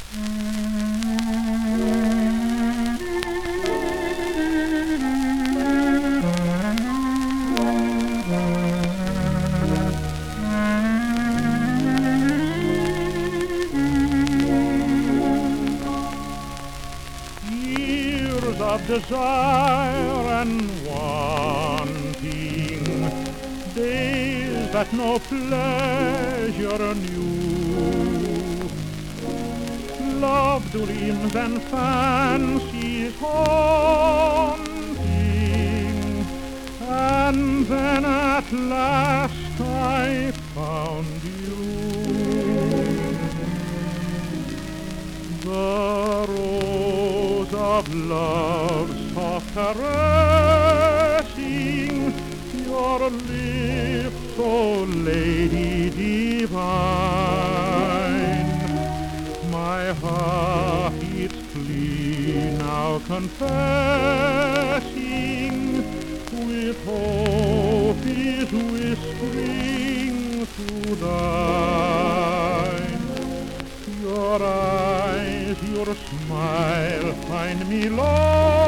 Years of desire and wanting, days that no pleasure knew, love dreams and fancies haunting, and then at last I found you. The rose of love's soft caressing, your lips, oh lady divine. My heart beats clean now confessing, with hope is whispering to thine. Your eyes, your smile find me lost.